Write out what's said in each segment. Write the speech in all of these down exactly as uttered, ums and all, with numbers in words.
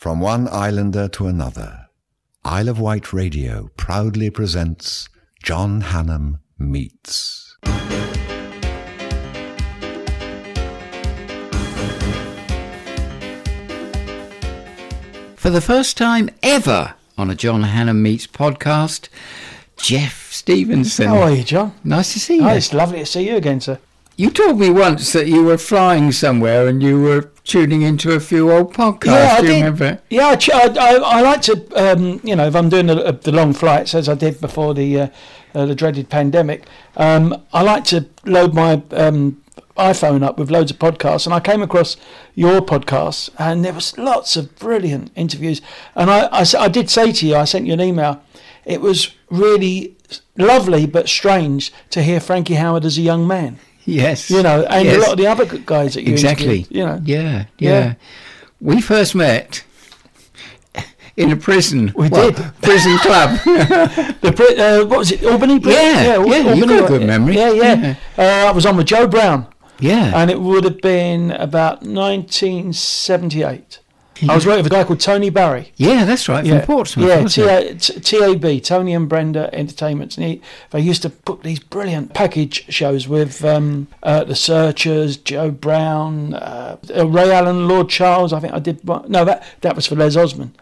From one islander to another, Isle of Wight Radio proudly presents John Hannam Meets. For the first time ever on a John Hannam Meets podcast, Jeff Stevenson. How are you, John? Nice to see you. Oh, it's lovely to see you again, sir. You told me once that you were flying somewhere and you were tuning into a few old podcasts. Yeah, I Do you did. remember? Yeah, I, ch- I, I, I like to, um, you know, if I'm doing the, the long flights, as I did before the uh, uh, the dreaded pandemic, um, I like to load my um, iPhone up with loads of podcasts, and I came across your podcast, and there was lots of brilliant interviews. And I, I, I did say to you, I sent you an email, it was really lovely but strange to hear Frankie Howerd as a young man. Yes. You know, and yes. a lot of the other guys that you Exactly. interviewed, you know. Yeah, yeah, Yeah. We first met in a prison. We well, did. Prison club. The Brit- uh, what was it, Albany? Brit- Yeah, Al- yeah, you've Albany, got a good memory. Yeah, yeah. Uh, I was on with Joe Brown, yeah. and it would have been about nineteen seventy-eight. I was working with a guy called Tony Barry. Yeah, that's right, from Yeah, Portsmouth. yeah, wasn't it? T- T- T A B, Tony and Brenda Entertainments. And he, they used to put these brilliant package shows with um, uh, The Searchers, Joe Brown, uh, Ray Allen, Lord Charles. I think I did one. No, that, that was for Les Osmond.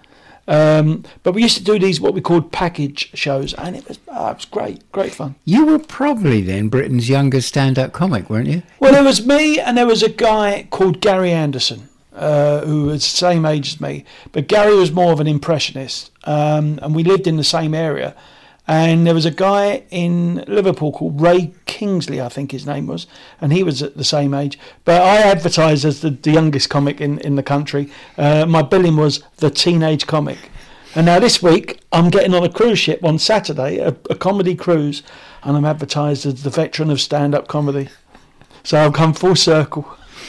Um, but we used to do these, what we called package shows, and it was, oh, it was great, great fun. You were probably then Britain's youngest stand-up comic, weren't you? Well, there was me, and there was a guy called Gary Anderson, uh, who was the same age as me. But Gary was more of an impressionist, um, and we lived in the same area. And there was a guy in Liverpool called Ray Kingsley, I think his name was, and he was at the same age. But I advertised as the, the youngest comic in, in the country. Uh, my billing was the teenage comic. And now this week, I'm getting on a cruise ship on Saturday, a, a comedy cruise, and I'm advertised as the veteran of stand-up comedy. So I've come full circle.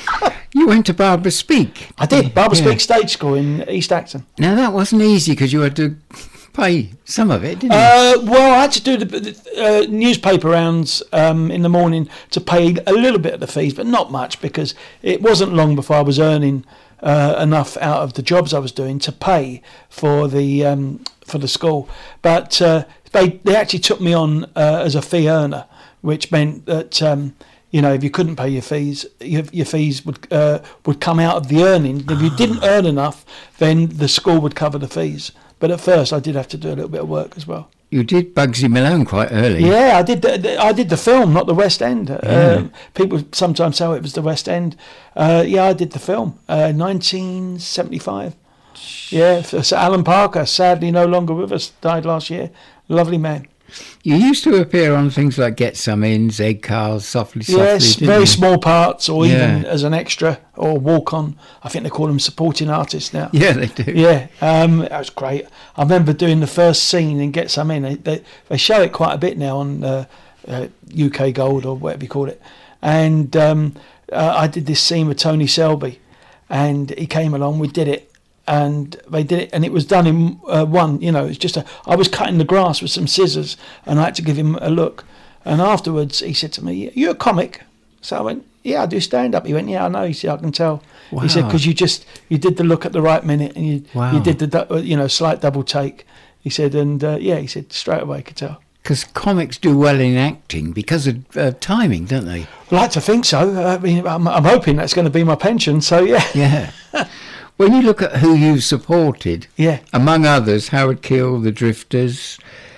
You went to Barbara Speak. I did, Barbara Yeah. Speak Stage School in East Acton. Now, that wasn't easy because you had to pay some of it, didn't you? Uh, well, I had to do the, the uh, newspaper rounds um, in the morning to pay a little bit of the fees, but not much, because it wasn't long before I was earning uh, enough out of the jobs I was doing to pay for the um, for the school. But uh, they they actually took me on uh, as a fee earner, which meant that um, you know, if you couldn't pay your fees, your, your fees would uh, would come out of the earning. If you didn't earn enough, then the school would cover the fees. But at first, I did have to do a little bit of work as well. You did Bugsy Malone quite early. Yeah, I did. The, the, I did the film, not the West End. Yeah. Um, people sometimes say it was the West End. Uh, yeah, I did the film, uh, nineteen seventy-five. Yeah, so Alan Parker, sadly no longer with us, died last year. Lovely man. You used to appear on things like Get Some Ins, Egg Cars, Softly Softly. Yes, didn't very you? small parts, or even Yeah. as an extra or walk on. I think they call them supporting artists now. Yeah, they do. Yeah, um, that was great. I remember doing the first scene in Get Some In. They, they, they show it quite a bit now on uh, uh, U K Gold or whatever you call it. And um, uh, I did this scene with Tony Selby, and he came along. We did it, and they did it, and it was done in uh, one. You know, it's just a. I was cutting the grass with some scissors, and I had to give him a look. And afterwards, he said to me, "You're a comic." So I went, "Yeah, I do stand up." He went, "Yeah, I know." He said, "I can tell." Wow. He said, "Because you just you did the look at the right minute, and you Wow. you did the du- you know slight double take." He said, and uh, yeah, he said straight away, I could tell. Because comics do well in acting because of uh, timing, don't they? I like to think so. I mean, I'm, I'm hoping that's going to be my pension. So yeah, Yeah. When you look at who you've supported, yeah. among others, Howard Keel, The Drifters,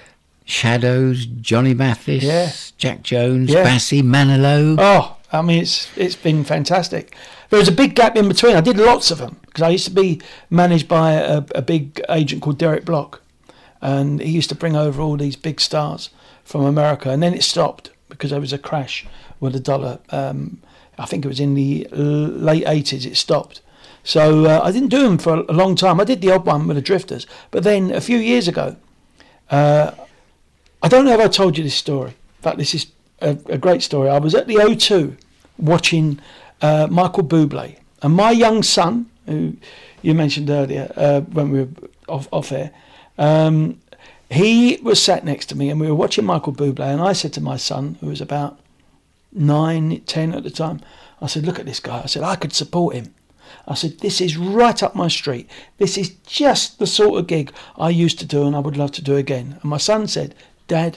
Shadows, Johnny Mathis, Yeah. Jack Jones, Yeah. Bassey, Manilow. Oh, I mean, it's it's been fantastic. There was a big gap in between. I did lots of them because I used to be managed by a, a big agent called Derek Block, and he used to bring over all these big stars from America, and then it stopped because there was a crash with the dollar. Um, I think it was in the l- late eighties. It stopped. So uh, I didn't do them for a long time. I did the odd one with the Drifters, but then a few years ago, uh, I don't know if I told you this story. In fact, this is a, a great story. I was at the O two watching uh, Michael Bublé, and my young son, who you mentioned earlier uh, when we were off, off air, um, he was sat next to me, and we were watching Michael Bublé, and I said to my son, who was about nine, ten at the time, I said, "Look at this guy." I said, "I could support him." I said, this is right up my street. This is just the sort of gig I used to do and I would love to do again. And my son said, Dad,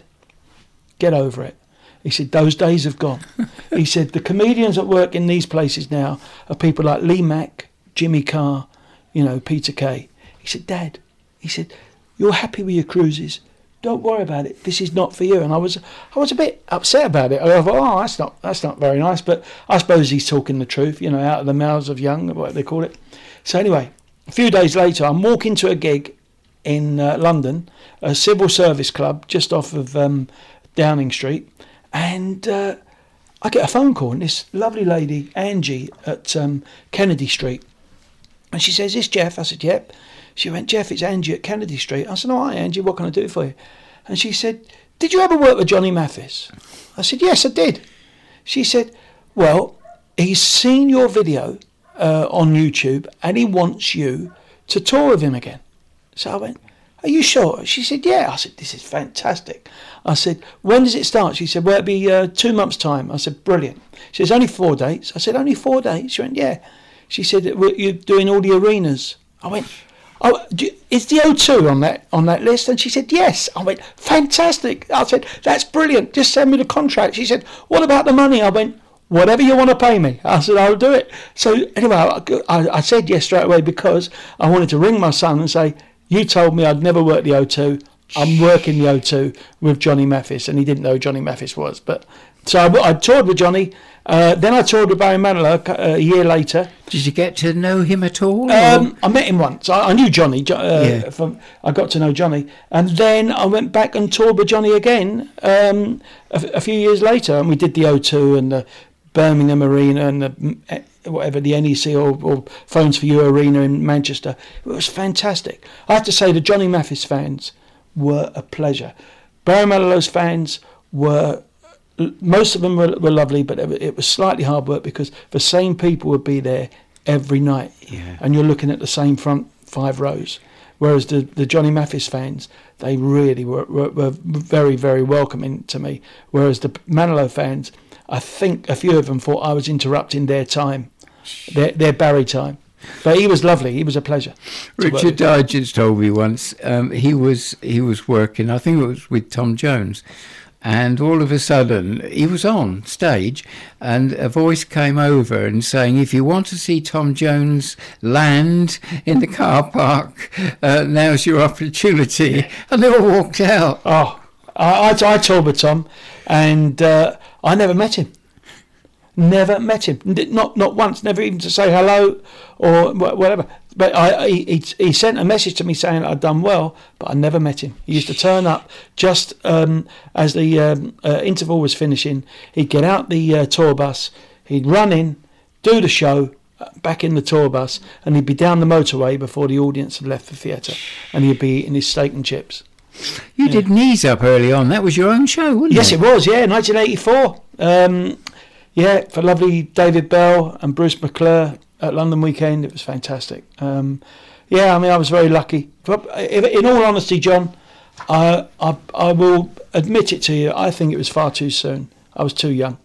get over it. He said, those days have gone. He said, the comedians that work in these places now are people like Lee Mack, Jimmy Carr, you know, Peter Kay. He said, Dad, he said, you're happy with your cruises. Don't worry about it. This is not for you. And I was I was a bit upset about it. I thought, oh, that's not that's not very nice. But I suppose he's talking the truth, you know, out of the mouths of young, what they call it. So anyway, a few days later, I'm walking to a gig in uh, London, a civil service club just off of um, Downing Street. And uh, I get a phone call, and this lovely lady, Angie, at um, Kennedy Street. And she says, is this Jeff? I said, yep. She went, Jeff, it's Angie at Kennedy Street. I said, oh, hi, Angie, what can I do for you? And she said, did you ever work with Johnny Mathis? I said, yes, I did. She said, well, he's seen your video uh, on YouTube and he wants you to tour with him again. So I went, are you sure? She said, yeah. I said, this is fantastic. I said, when does it start? She said, well, it'll be uh, two months' time. I said, brilliant. She says, only four dates. I said, only four dates? She went, yeah. She said, you're doing all the arenas. I went, oh, do you, is the O two on that on that list? And she said, yes. I went, fantastic. I said, that's brilliant. Just send me the contract. She said, what about the money? I went, whatever you want to pay me. I said, I'll do it. So anyway, I, I, I said yes straight away because I wanted to ring my son and say, you told me I'd never work the O two. I'm working the O two with Johnny Mathis. And he didn't know who Johnny Mathis was. But so I, I toured with Johnny. Uh, then I toured with Barry Manilow uh, a year later. Did you get to know him at all? Um, I met him once. I, I knew Johnny. Uh, yeah. from, I got to know Johnny. And then I went back and toured with Johnny again um, a, a few years later. And we did the O two and the Birmingham Arena and the whatever, the N E C or, or Phones for You Arena in Manchester. It was fantastic. I have to say the Johnny Mathis fans were a pleasure. Barry Manilow's fans were... Most of them were, were lovely, but it, it was slightly hard work because the same people would be there every night, yeah. and you're looking at the same front five rows. Whereas the, the Johnny Mathis fans, they really were, were, were very, very welcoming to me. Whereas the Manilow fans, I think a few of them thought I was interrupting their time, their, their Barry time. But he was lovely. He was a pleasure. Richard Digance told me once um, he was he was working. I think it was with Tom Jones. And all of a sudden, he was on stage, and a voice came over and saying, if you want to see Tom Jones land in the car park, uh, now's your opportunity. And they all walked out. Oh, I, I, I toured with Tom, and uh, I never met him. Never met him. Not not once, never even to say hello or whatever. But I, he, he sent a message to me saying I'd done well, but I never met him. He used to turn up just um, as the um, uh, interval was finishing. He'd get out the uh, tour bus, he'd run in, do the show, back in the tour bus, and he'd be down the motorway before the audience had left the theatre, and he'd be eating his steak and chips. You yeah. did Knees Up early on. That was your own show, wasn't yes, it? Yes, it was, yeah, nineteen eighty-four. Um, yeah, for lovely David Bell and Bruce McClure. At London Weekend, it was fantastic. Um, yeah, I mean, I was very lucky. In all honesty, John, I, I I will admit it to you. I think it was far too soon. I was too young.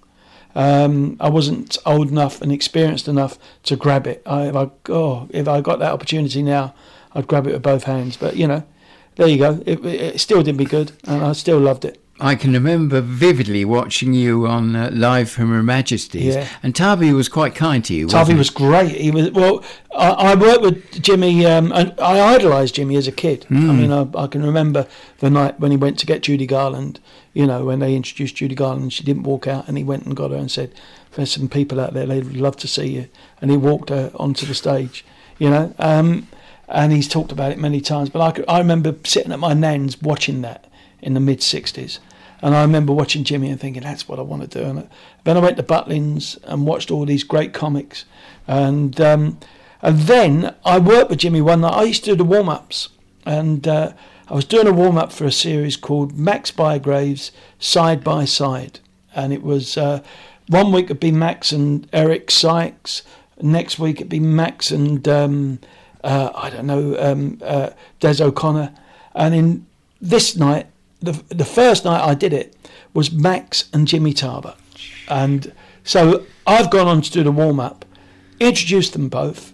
Um, I wasn't old enough and experienced enough to grab it. I, if I oh, if I got that opportunity now, I'd grab it with both hands. But you know, there you go. It, it still did me good, and I still loved it. I can remember vividly watching you on uh, Live from Her Majesty's, yeah. and Tubby was quite kind to you. Tubby was great. He was well. I, I worked with Jimmy, um, and I idolised Jimmy as a kid. Mm. I mean, I, I can remember the night when he went to get Judy Garland. You know, when they introduced Judy Garland, she didn't walk out, and he went and got her and said, "There's some people out there. They'd love to see you." And he walked her onto the stage. You know, um, and he's talked about it many times. But I, could, I remember sitting at my nan's watching that in the mid sixties. And I remember watching Jimmy and thinking, that's what I want to do. And then I went to Butlins and watched all these great comics. And um, and then I worked with Jimmy one night. I used to do the warm-ups. And uh, I was doing a warm-up for a series called Max Bygraves Side by Side. And it was, uh, one week it'd be Max and Eric Sykes. Next week it'd be Max and, um, uh, I don't know, um, uh, Des O'Connor. And in this night, The the first night I did it was Max and Jimmy Tarver. And so I've gone on to do the warm-up, introduced them both,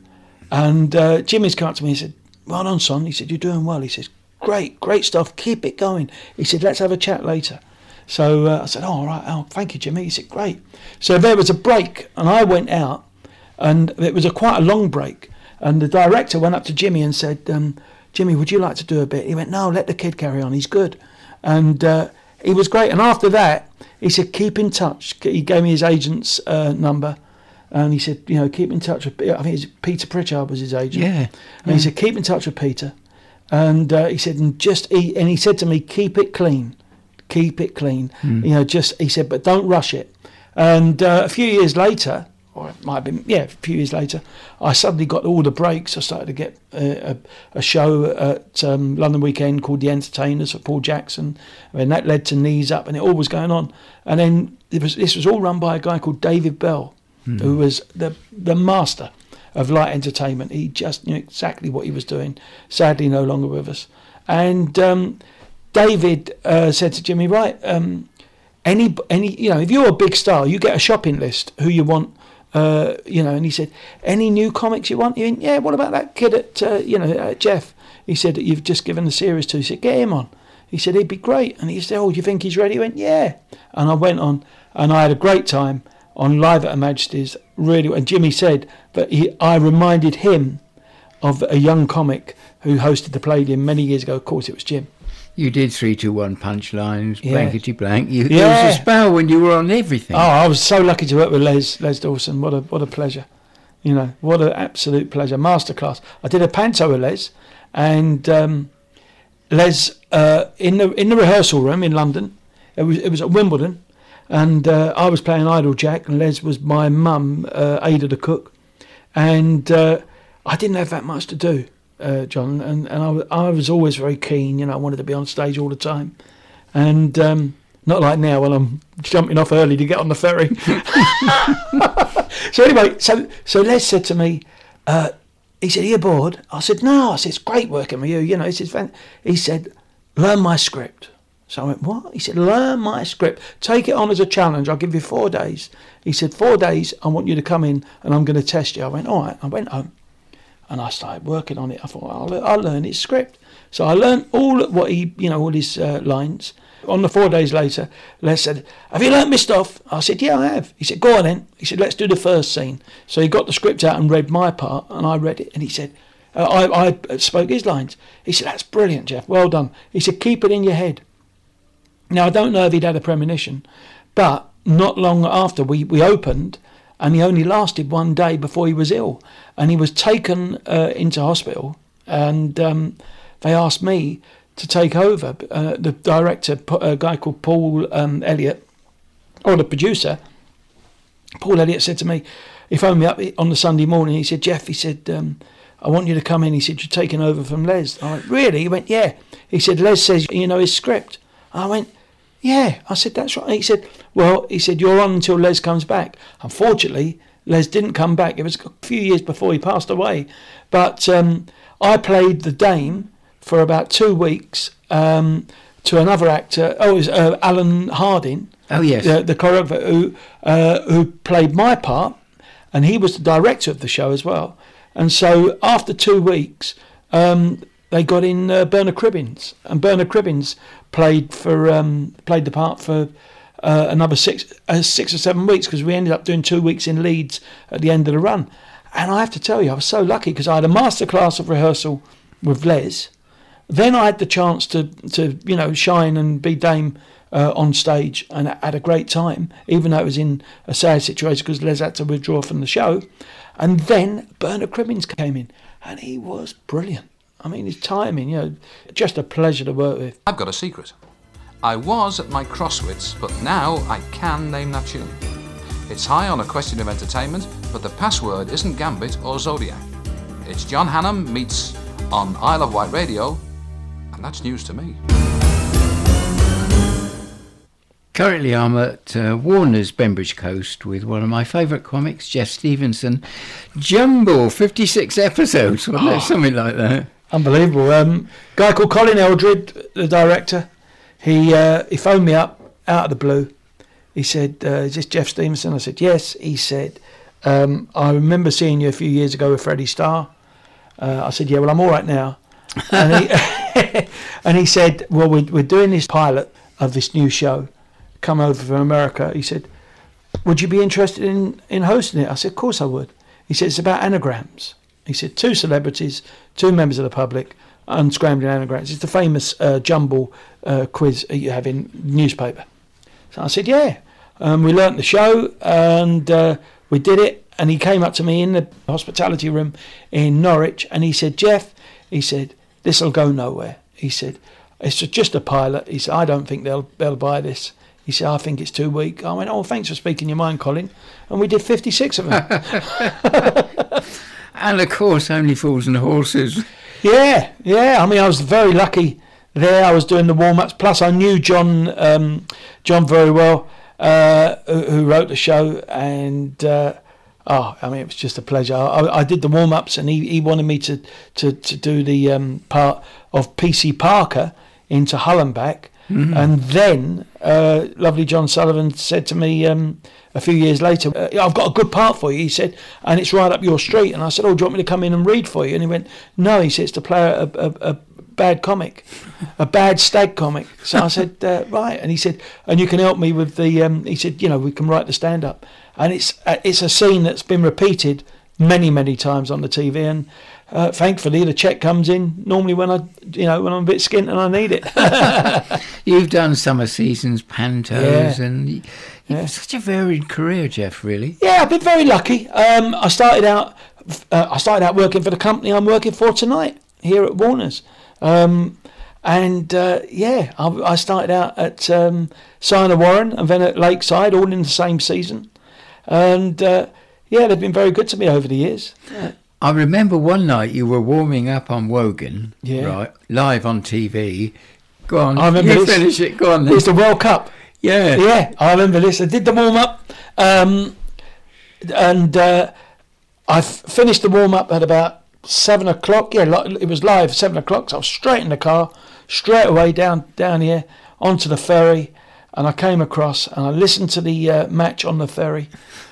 And uh, Jimmy's come up to me and said, "Well done, son." He said, "You're doing well." He says, "Great, great stuff. Keep it going." He said, "Let's have a chat later." So uh, I said, "Oh, all right. Oh, thank you, Jimmy." He said, "Great." So there was a break, and I went out, and it was a quite a long break. And the director went up to Jimmy and said, um, "Jimmy, would you like to do a bit?" He went, "No, let the kid carry on. He's good." And uh, he was great. And after that, he said, "Keep in touch." He gave me his agent's uh, number. And he said, you know, keep in touch with, I think it's Peter Pritchard was his agent. Yeah. And yeah. he said, keep in touch with Peter. And uh, he said, and just eat. And he said to me, keep it clean. Keep it clean. Mm. You know, just, he said, but don't rush it. And uh, a few years later, or it might have been, yeah, a few years later, I suddenly got all the breaks. I started to get a, a, a show at um, London Weekend called The Entertainers for Paul Jackson. And that led to Knees Up, and it all was going on. And then it was, this was all run by a guy called David Bell, mm. who was the the master of light entertainment. He just knew exactly what he was doing. Sadly, no longer with us. And um, David uh, said to Jimmy, right, um, any any you know, if you're a big star, you get a shopping list who you want. Uh, you know, and he said, any new comics you want? You went, yeah, what about that kid at, uh, you know, uh, Jeff? He said, that you've just given the series to. He said, get him on. He said, he'd be great. And he said, oh, do you think he's ready? He went, yeah. And I went on, and I had a great time on Live at Her Majesty's, really. And Jimmy said that he, I reminded him of a young comic who hosted the Palladium many years ago. Of course, it was Jim. You did three two one punchlines, Yeah. blankety blank. You, Yeah. There was a spell when you were on everything. Oh, I was so lucky to work with Les Les Dawson. What a what a pleasure, you know, what an absolute pleasure. Masterclass. I did a panto with Les, and um, Les uh, in the in the rehearsal room in London. It was it was at Wimbledon, and uh, I was playing Idle Jack, and Les was my mum, uh, Ada the cook, and uh, I didn't have that much to do. Uh, John, and, and I, w- I was always very keen, you know, I wanted to be on stage all the time. And um, not like now when I'm jumping off early to get on the ferry. So anyway, so so Les said to me, uh, he said, are you bored? I said, no. I said, it's great working with you, you know. He said, fan-. He said, learn my script. So I went, what? He said, learn my script. Take it on as a challenge. I'll give you four days. He said, four days, I want you to come in and I'm going to test you. I went, all right. I went home. And I started working on it. I thought, well, I'll, I'll learn his script. So I learned all what he, you know, all his uh, lines. On the four days later, Les said, have you learnt my stuff? I said, yeah, I have. He said, go on then. He said, let's do the first scene. So he got the script out and read my part, and I read it. And he said, uh, I, I spoke his lines. He said, that's brilliant, Jeff. Well done. He said, keep it in your head. Now, I don't know if he'd had a premonition, but not long after we, we opened, and he only lasted one day before he was ill. And he was taken uh, into hospital, and um, they asked me to take over. Uh, the director, a guy called Paul um, Elliott, or the producer, Paul Elliott said to me, he phoned me up on the Sunday morning. He said, Jeff, he said, um, I want you to come in. He said, you're taking over from Les. I went, really? He went, yeah. He said, Les says, you know his script. I went, yeah. I said, that's right. He said, well, he said, you're on until Les comes back. Unfortunately, Les didn't come back. It was a few years before he passed away. But um, I played the Dame for about two weeks um, to another actor. Oh, it was uh, Alan Harding. Oh, yes. Uh, the choreographer who, uh, who played my part. And he was the director of the show as well. And so after two weeks, um, they got in uh, Bernard Cribbins. And Bernard Cribbins played for um, played the part for uh, another six uh, six or seven weeks because we ended up doing two weeks in Leeds at the end of the run. And I have to tell you, I was so lucky because I had a masterclass of rehearsal with Les. Then I had the chance to, to you know, shine and be Dame uh, on stage, and I had a great time, even though it was in a sad situation because Les had to withdraw from the show. And then Bernard Cribbins came in, and he was brilliant. I mean, his timing, you know, just a pleasure to work with. I've got a secret. I was at my crosswits, but now I can name that tune. It's high on a question of entertainment, but the password isn't Gambit or Zodiac. It's John Hannam meets on Isle of Wight Radio, and that's news to me. Currently I'm at uh, Warner's Bembridge Coast with one of my favourite comics, Jeff Stevenson. Jumble, fifty-six episodes, wasn't it? Something like that. Unbelievable. Um, guy called Colin Eldred, the director, he uh, he phoned me up out of the blue. He said, uh, is this Jeff Stevenson? I said, yes. He said, um, I remember seeing you a few years ago with Freddie Starr. Uh, I said, yeah, well, I'm all right now. And he, and he said, well, we're, we're doing this pilot of this new show, come over from America. He said, would you be interested in, in hosting it? I said, of course I would. He said, it's about anagrams. He said, two celebrities, two members of the public, unscrambling anagrams. It's the famous uh, jumble uh, quiz you have in newspaper. So I said, yeah. Um, we learnt the show and uh, we did it. And he came up to me in the hospitality room in Norwich and he said, Jeff, he said, this'll go nowhere. He said, it's just a pilot. He said, I don't think they'll they'll buy this. He said, I think it's too weak. I went, oh, thanks for speaking your mind, Colin. And we did fifty-six of them. And of course, Only Fools and Horses. Yeah, yeah. I mean, I was very lucky there. I was doing the warm-ups. Plus, I knew John um, John very well, uh, who, who wrote the show. And, uh, oh, I mean, it was just a pleasure. I, I did the warm-ups and he, he wanted me to, to, to do the um, part of P C Parker into Hull and back. Mm-hmm. And then uh, lovely John Sullivan said to me um, a few years later, uh, I've got a good part for you, he said, and it's right up your street. And I said, oh, do you want me to come in and read for you? And he went, no, he said, it's to play a, a, a bad comic, a bad stag comic. So I said, uh, right. And he said, and you can help me with the, um, he said, you know, we can write the stand-up. And it's uh, it's a scene that's been repeated many, many times on the T V. And Uh, thankfully, the cheque comes in normally when I, you know, when I'm a bit skint and I need it. You've done summer seasons, pantos, Yeah. and you've Yeah. such a varied career, Jeff. Really. Yeah, I've been very lucky. Um, I started out, uh, I started out working for the company I'm working for tonight here at Warner's, um, and uh, yeah, I, I started out at um, Signer Warren and then at Lakeside, all in the same season, and uh, yeah, they've been very good to me over the years. Yeah. I remember one night you were warming up on Wogan, Yeah. right, live on T V. Go on, I remember you this. finish it. Go on It then. was the World Cup. Yeah. Yeah, I remember this. I did the warm up, um, and uh, I f- finished the warm up at about seven o'clock. Yeah, li- it was live seven o'clock. So I was straight in the car, straight away down down here onto the ferry, and I came across and I listened to the uh, match on the ferry,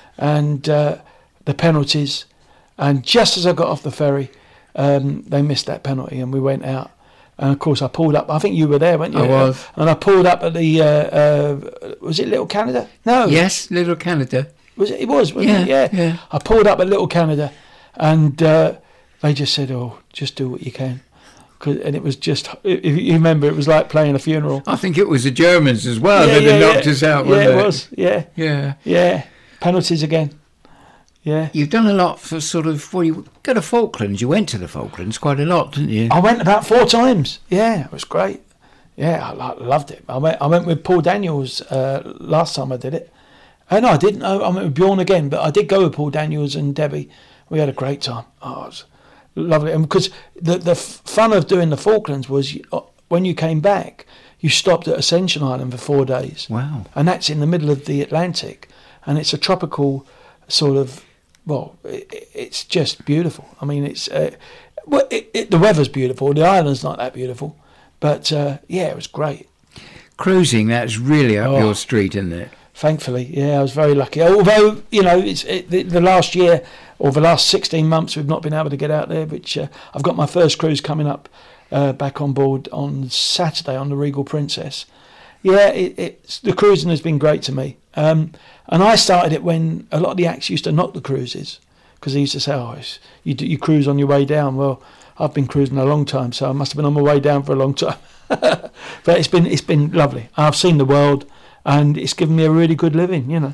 and uh, the penalties. And just as I got off the ferry, um, they missed that penalty, and we went out. And of course, I pulled up. I think you were there, weren't you? I was. And I pulled up at the. Uh, uh, was it Little Canada? No. Yes, Little Canada. Was it? It was. Wasn't it? Yeah, Yeah. yeah. I pulled up at Little Canada, and uh, they just said, "Oh, just do what you can." 'Cause, and it was just. If you remember, it was like playing a funeral. I think it was the Germans as well Yeah, that had yeah, knocked yeah. us out. Yeah, wasn't it was. Yeah. Yeah. Yeah. Penalties again. Yeah. You've done a lot for sort of. Well, you go to Falklands. You went to the Falklands quite a lot, didn't you? I went about four times. Yeah, it was great. Yeah, I lo- loved it. I went. I went with Paul Daniels uh, last time I did it. Uh, no, I didn't. I, I went with Bjorn again, but I did go with Paul Daniels and Debbie. We had a great time. Oh, it was lovely. And because the the f- fun of doing the Falklands was you, uh, when you came back, you stopped at Ascension Island for four days. Wow. And that's in the middle of the Atlantic, and it's a tropical sort of. Well, it, it's just beautiful. I mean, it's uh, well, it, it, the weather's beautiful. The island's not that beautiful, but uh, yeah, it was great. Cruising, that's really up Oh. your street, isn't it? Thankfully, yeah, I was very lucky. Although, you know, it's it, the, the last year or the last sixteen months, we've not been able to get out there. Which uh, I've got my first cruise coming up uh, back on board on Saturday on the Regal Princess. Yeah, it, it's the cruising has been great to me. Um, and I started it when a lot of the acts used to knock the cruises because they used to say, "Oh, it's, you do, you cruise on your way down." Well, I've been cruising a long time, so I must have been on my way down for a long time. But it's been it's been lovely. I've seen the world, and it's given me a really good living, you know.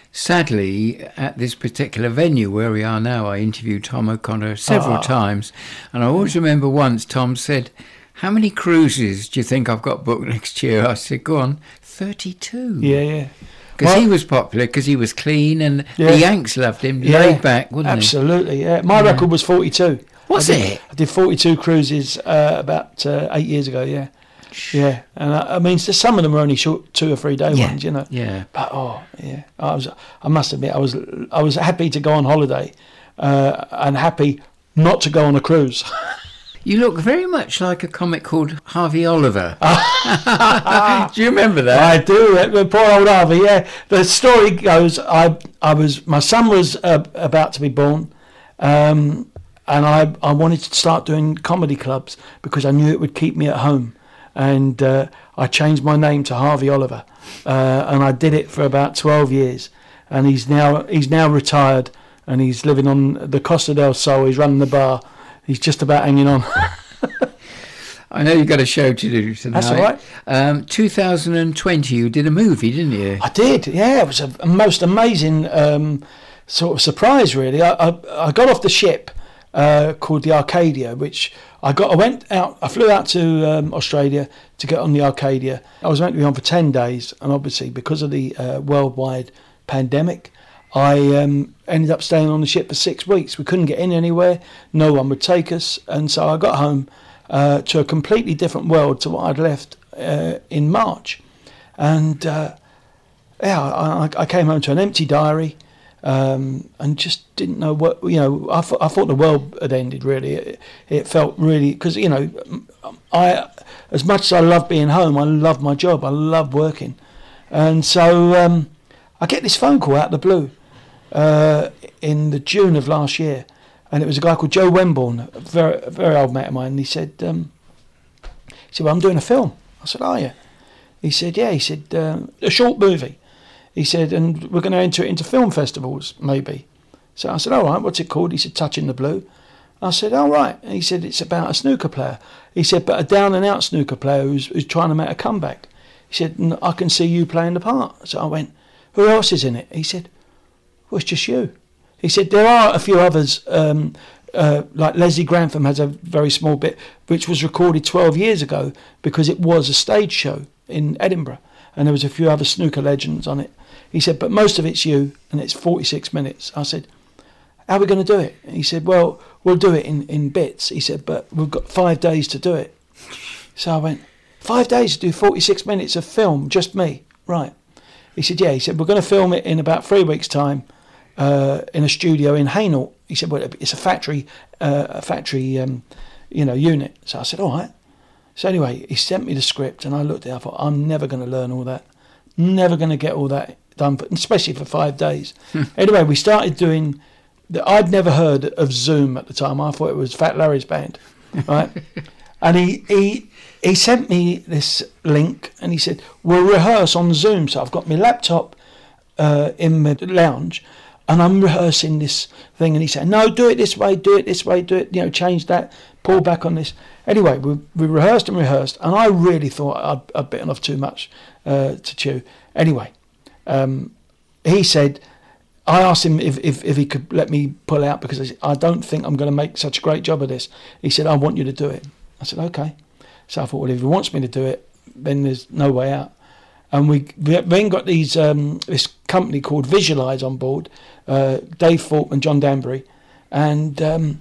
Sadly, at this particular venue where we are now, I interviewed Tom O'Connor several Ah. times, and I always remember once Tom said, "How many cruises do you think I've got booked next year?" I said, "Go on, thirty-two." Yeah, yeah. Because Well- he was popular, because he was clean, and Yeah. the Yanks loved him, Yeah, laid back, wouldn't absolutely, yeah. My Yeah. record was forty-two. Was I did, it? I did forty-two cruises uh, about uh, eight years ago, yeah. Yeah, and I, I mean, so some of them were only short two or three day Yeah, ones, you know. yeah. But oh, yeah, I was. I must admit, I was. I was happy to go on holiday, uh, and happy not to go on a cruise. he? You look very much like a comic called Harvey Oliver. Do you remember that? I do. uh, Poor old Harvey. Yeah. The story goes. I. I was. My son was uh, about to be born, um, and I, I wanted to start doing comedy clubs because I knew it would keep me at home. And uh, I changed my name to Harvey Oliver, uh, and I did it for about twelve years. And he's now he's now retired, and he's living on the Costa del Sol. He's running the bar. He's just about hanging on. I know you've got a show to do tonight. That's all right. Um, two thousand twenty, you did a movie, didn't you? I did, yeah. It was a, a most amazing um, sort of surprise, really. I, I, I got off the ship uh, called the Arcadia, which I got. I went out. I flew out to um, Australia to get on the Arcadia. I was meant to be on for ten days, and obviously because of the uh, worldwide pandemic, I um, ended up staying on the ship for six weeks. We couldn't get in anywhere. No one would take us, and so I got home uh, to a completely different world to what I'd left uh, in March. And uh, yeah, I, I came home to an empty diary, um, and just didn't know what, you know, I, th- I thought the world had ended, really. It, it felt really, because, you know, I, as much as I love being home, I love my job, I love working. And so um, I get this phone call out of the blue uh, in the June of last year, and it was a guy called Joe Wemborne, a very, a very old mate of mine, and he said, um, he said, well, I'm doing a film. I said, are you? He said, yeah. He said, uh, a short movie. He said, and we're going to enter it into film festivals, maybe. So I said, all right, what's it called? He said, Touching the Blue. I said, all right. And he said, it's about a snooker player. He said, but a down-and-out snooker player who's, who's trying to make a comeback. He said, I can see you playing the part. So I went, who else is in it? He said, well, it's just you. He said, there are a few others, um, uh, like Leslie Grantham has a very small bit, which was recorded twelve years ago because it was a stage show in Edinburgh, and there was a few other snooker legends on it. He said, but most of it's you, and it's forty-six minutes. I said, how are we going to do it? He said, well, we'll do it in, in bits. He said, but we've got five days to do it. So I went, five days to do forty-six minutes of film, just me? Right. He said, yeah. He said, we're going to film it in about three weeks' time uh, in a studio in Hainault. He said, well, it's a factory, uh, a factory, um, you know, unit. So I said, all right. So anyway, he sent me the script, and I looked at it. I thought, I'm never going to learn all that. Never going to get all that done, especially for five days. Anyway, we started doing. The, I'd never heard of Zoom at the time. I thought it was Fat Larry's band, right? And he he he sent me this link, and he said, we'll rehearse on Zoom. So I've got my laptop uh, in the lounge, and I'm rehearsing this thing. And he said, no, do it this way, do it this way, do it, you know, change that, pull back on this. Anyway, we we rehearsed and rehearsed, and I really thought I'd, I'd bitten off too much uh, to chew. Anyway, um, he said, I asked him if, if, if he could let me pull out because I don't think I'm going to make such a great job of this. He said, I want you to do it. I said, okay. So I thought, well, if he wants me to do it, then there's no way out. And we, we then got these um, this company called Visualise on board, uh, Dave Thorpe and John Danbury, and um,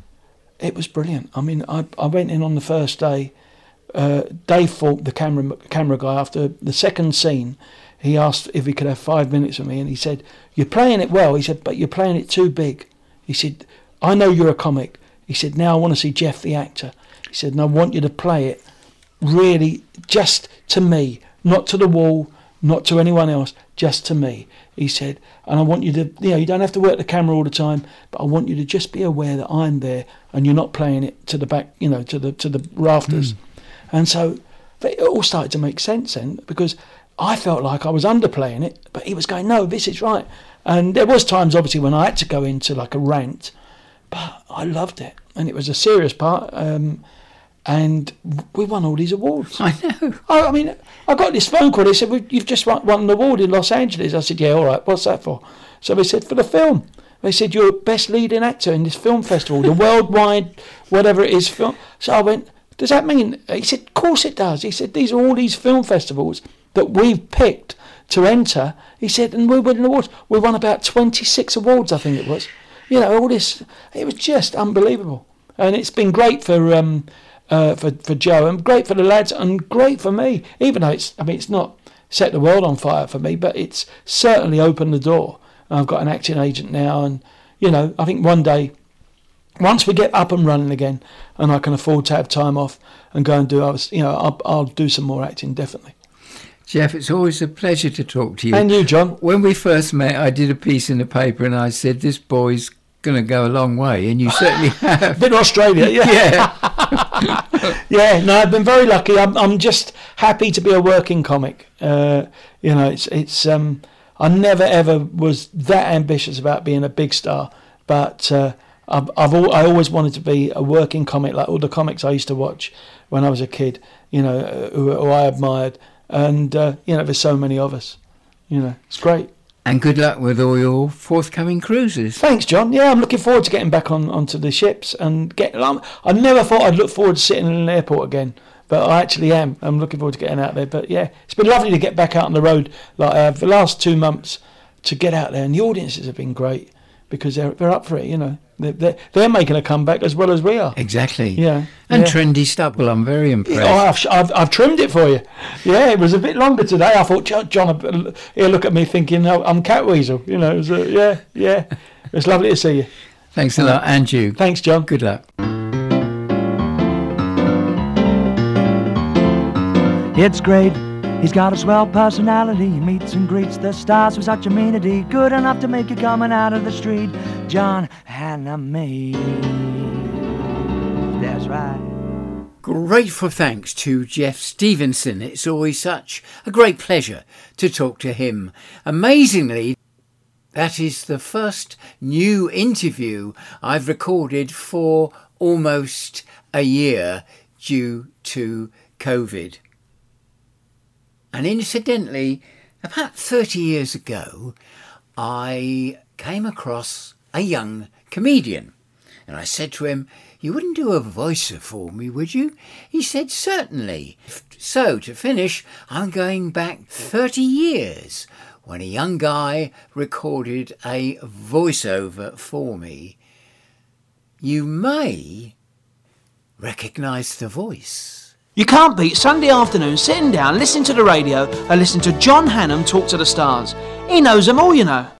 it was brilliant. I mean, I, I went in on the first day. Uh, Dave Thorpe, the camera camera guy, after the second scene, he asked if he could have five minutes with me, and he said, you're playing it well. He said, but you're playing it too big. He said, I know you're a comic. He said, now I want to see Jeff the actor. He said, and I want you to play it really just to me, not to the wall, not to anyone else, just to me. He said, and I want you to, you know, you don't have to work the camera all the time, but I want you to just be aware that I'm there and you're not playing it to the back, you know, to the to the rafters. Mm. And so it all started to make sense then, because I felt like I was underplaying it, but he was going, no, this is right. And there was times, obviously, when I had to go into like a rant, but I loved it. And it was a serious part. Um, and we won all these awards. I know. I, I mean, I got this phone call. They said, well, you've just won an award in Los Angeles. I said, yeah, all right, what's that for? So they said, for the film. They said, you're best leading actor in this film festival, the worldwide, whatever it is, film. So I went, does that mean? He said, of course it does. He said, these are all these film festivals that we've picked to enter. He said, and we're winning awards. We won about twenty-six awards, I think it was. You know, all this, it was just unbelievable. And it's been great for um, uh, for, for Joe, and great for the lads, and great for me, even though it's, I mean, it's not set the world on fire for me, but it's certainly opened the door. I've got an acting agent now, and, you know, I think one day, once we get up and running again, and I can afford to have time off and go and do, I was, you know, I'll, I'll do some more acting, definitely. Jeff, it's always a pleasure to talk to you. And you, John. When we first met, I did a piece in the paper, and I said, this boy's going to go a long way, and you certainly have. Been to Australia, yeah. Yeah. Yeah, no, I've been very lucky. I'm, I'm just happy to be a working comic. Uh, you know, it's it's. Um, I never ever was that ambitious about being a big star, but uh, I've, I've al- I always wanted to be a working comic, like all the comics I used to watch when I was a kid. You know, uh, who, who I admired, and uh, you know, there's so many of us. You know, it's great. And good luck with all your forthcoming cruises. Thanks, John. Yeah, I'm looking forward to getting back on onto the ships and getting. Um, I never thought I'd look forward to sitting in an airport again, but I actually am. I'm looking forward to getting out there. But yeah, it's been lovely to get back out on the road like I have the last two months to get out there, and the audiences have been great because they're they're up for it. You know, they're they're, they're making a comeback as well as we are. Exactly. Yeah. And yeah. trendy stuff. Well, I'm very impressed. Oh, I've, I've I've trimmed it for you. Yeah, it was a bit longer today. I thought John, John he'll look at me thinking, "No, I'm Catweasel." You know, it was a, yeah, yeah. It's lovely to see you. Thanks a lot, and you. Thanks, John. Good luck. It's great. He's got a swell personality. He meets and greets the stars with such amenity. Good enough to make you coming out of the street. John Hannam. That's right. Grateful thanks to Jeff Stevenson. It's always such a great pleasure to talk to him. Amazingly, that is the first new interview I've recorded for almost a year due to COVID. And incidentally, about thirty years ago, I came across a young comedian. And I said to him, "You wouldn't do a voicer for me, would you?" He said, "Certainly." So, to finish, I'm going back thirty years when a young guy recorded a voiceover for me. You may recognise the voice. You can't beat Sunday afternoon sitting down, listening to the radio and listening to John Hannam talk to the stars. He knows them all, you know.